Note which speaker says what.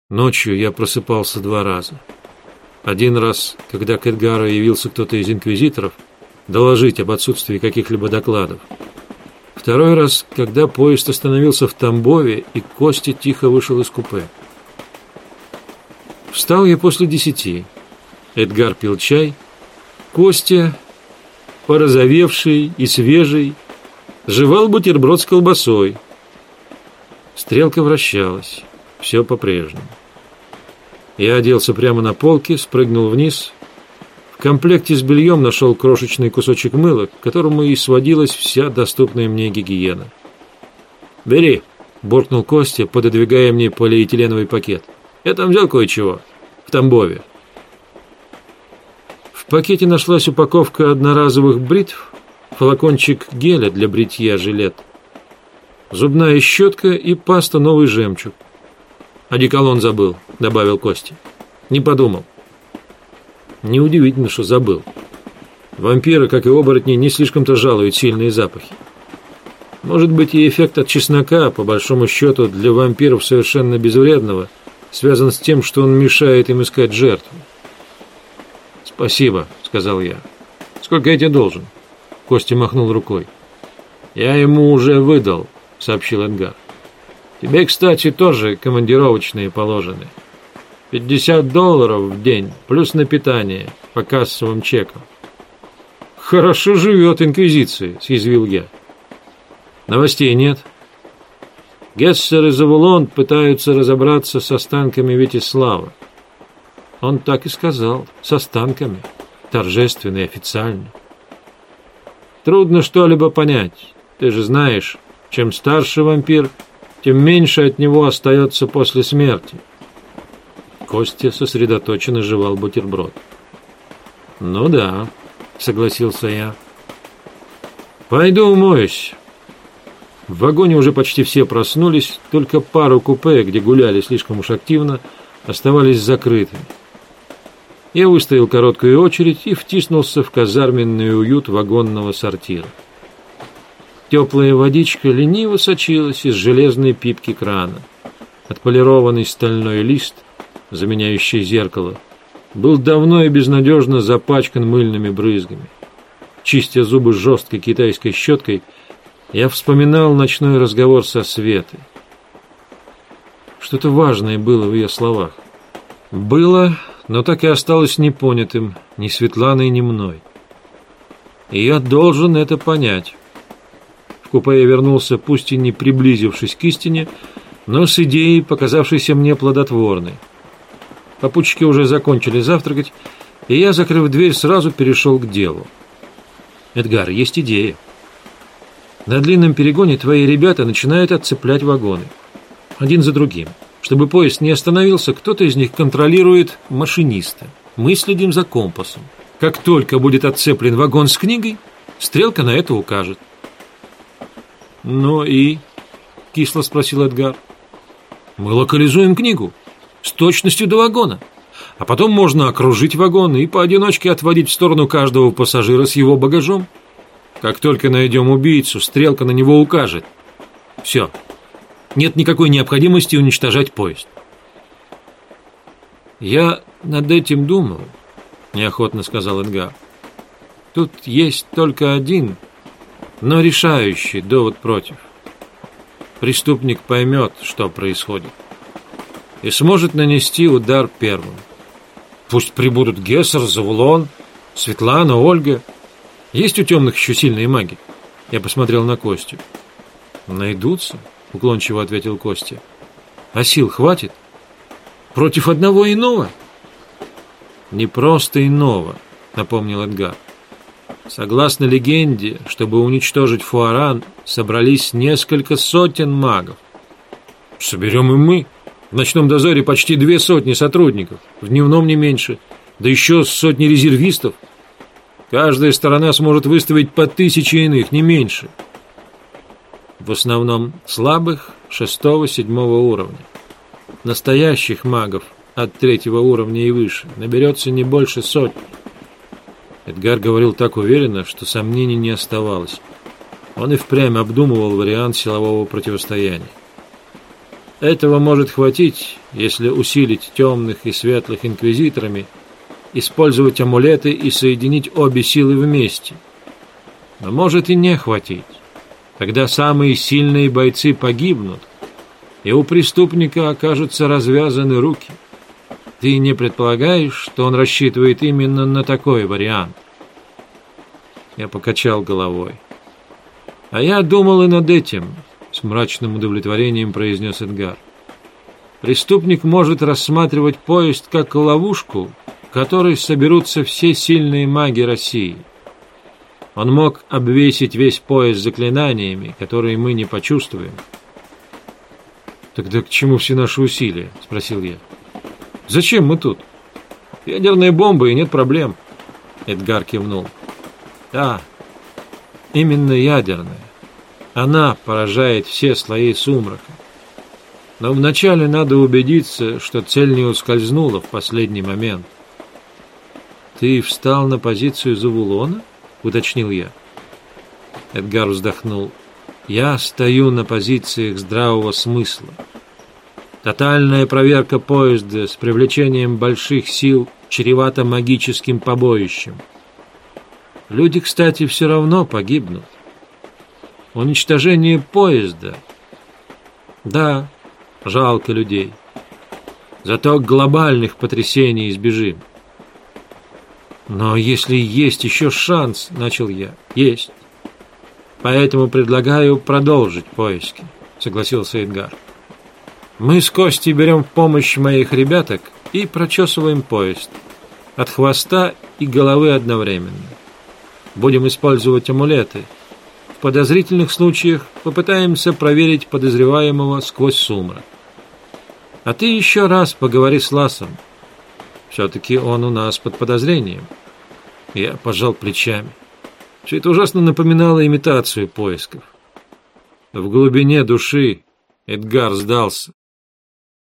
Speaker 1: Ночью я просыпался 2 раза. Один раз, когда к Эдгару явился кто-то из инквизиторов доложить об отсутствии каких-либо докладов. Второй раз, когда поезд остановился в Тамбове, и Костя тихо вышел из купе. Встал я после 10. Эдгар пил чай. Костя, порозовевший и свежий, жевал бутерброд с колбасой. Стрелка вращалась. Все по-прежнему. Я оделся прямо на полке, спрыгнул вниз. В комплекте с бельем нашел крошечный кусочек мыла, к которому и сводилась вся доступная мне гигиена. «Бери», — буркнул Костя, пододвигая мне полиэтиленовый пакет. «Я там взял кое-чего. В Тамбове». В пакете нашлась упаковка одноразовых бритв, флакончик геля для бритья жилет, зубная щетка и паста «Новый жемчуг». «Одеколон забыл», — добавил Костя. «Не подумал». Неудивительно, что забыл. Вампиры, как и оборотни, не слишком-то жалуют сильные запахи. Может быть, и эффект от чеснока, по большому счету, для вампиров совершенно безвредного, связан с тем, что он мешает им искать жертву. «Спасибо», — сказал я. «Сколько я тебе должен?» Костя махнул рукой. «Я ему уже выдал», — сообщил Эдгар. «Тебе, кстати, тоже командировочные положены. $50 в день, плюс на питание, по кассовым чекам». «Хорошо живет Инквизиция», — съязвил я. «Новостей нет». Гессер и Завулон пытаются разобраться с останками Витислава. Он так и сказал, с останками, торжественно и официально. Трудно что-либо понять. Ты же знаешь, чем старше вампир, тем меньше от него остается после смерти. Костя сосредоточенно жевал бутерброд. «Ну да», — согласился я. «Пойду умоюсь». В вагоне уже почти все проснулись, только пару купе, где гуляли слишком уж активно, оставались закрытыми. Я выстоял короткую очередь и втиснулся в казарменный уют вагонного сортира. Теплая водичка лениво сочилась из железной пипки крана. Отполированный стальной лист, заменяющий зеркало, был давно и безнадежно запачкан мыльными брызгами. Чистя зубы жесткой китайской щеткой, я вспоминал ночной разговор со Светой. Что-то важное было в ее словах. Было, но так и осталось непонятым ни Светланой, ни мной. И я должен это понять. В купе я вернулся, пусть и не приблизившись к истине, но с идеей, показавшейся мне плодотворной. Попутчики уже закончили завтракать, и я, закрыв дверь, сразу перешел к делу. «Эдгар, есть идея. На длинном перегоне твои ребята начинают отцеплять вагоны. Один за другим. Чтобы поезд не остановился, кто-то из них контролирует машиниста. Мы следим за компасом. Как только будет отцеплен вагон с книгой, стрелка на это укажет». «Ну и?» — кисло спросил Эдгар. «Мы локализуем книгу с точностью до вагона. А потом можно окружить вагон и поодиночке отводить в сторону каждого пассажира с его багажом. Как только найдем убийцу, стрелка на него укажет. Все. Нет никакой необходимости уничтожать поезд». «Я над этим думал», — неохотно сказал Эдгар. «Тут есть только один, но решающий довод против. Преступник поймет, что происходит, и сможет нанести удар первым. Пусть прибудут Гессер, Завулон, Светлана, Ольга. Есть у темных еще сильные маги?» Я посмотрел на Костю. «Найдутся», — уклончиво ответил Костя. «А сил хватит? Против одного иного?» «Не просто иного», — напомнил Эдгар. «Согласно легенде, чтобы уничтожить Фуаран, собрались несколько сотен магов. Соберем и мы. В ночном дозоре почти 200 сотрудников, в дневном не меньше, да еще сотни резервистов. Каждая сторона сможет выставить по 1000 иных, не меньше. В основном слабых 6-7 уровня. Настоящих магов от 3-го уровня и выше наберется не больше 100. Эдгар говорил так уверенно, что сомнений не оставалось. Он и впрямь обдумывал вариант силового противостояния. Этого может хватить, если усилить темных и светлых инквизиторами, использовать амулеты и соединить обе силы вместе. Но может и не хватить. Тогда самые сильные бойцы погибнут, и у преступника окажутся развязаны руки. Ты не предполагаешь, что он рассчитывает именно на такой вариант? Я покачал головой. А я думал и над этим, с мрачным удовлетворением произнес Эдгар. Преступник может рассматривать поезд как ловушку, в которой соберутся все сильные маги России. Он мог обвесить весь поезд заклинаниями, которые мы не почувствуем. «Тогда к чему все наши усилия?» – спросил я. «Зачем мы тут? Ядерная бомба, и нет проблем». Эдгар кивнул. «Да, именно ядерная. Она поражает все слои сумрака. Но вначале надо убедиться, что цель не ускользнула в последний момент». «Ты встал на позицию Завулона?» — уточнил я. Эдгар вздохнул. «Я стою на позициях здравого смысла. Тотальная проверка поезда с привлечением больших сил чревата магическим побоищем. Люди, кстати, все равно погибнут. Уничтожение поезда. Да, жалко людей. Зато глобальных потрясений избежим». «Но если есть еще шанс, — начал я, — есть. Поэтому предлагаю продолжить поиски», — согласился Эдгар. «Мы с Костей берем в помощь моих ребяток и прочесываем поезд. От хвоста и головы одновременно. Будем использовать амулеты. В подозрительных случаях попытаемся проверить подозреваемого сквозь сумрак. А ты еще раз поговори с Ласом. Все-таки он у нас под подозрением». Я пожал плечами. Все это ужасно напоминало имитацию поисков. В глубине души Эдгар сдался.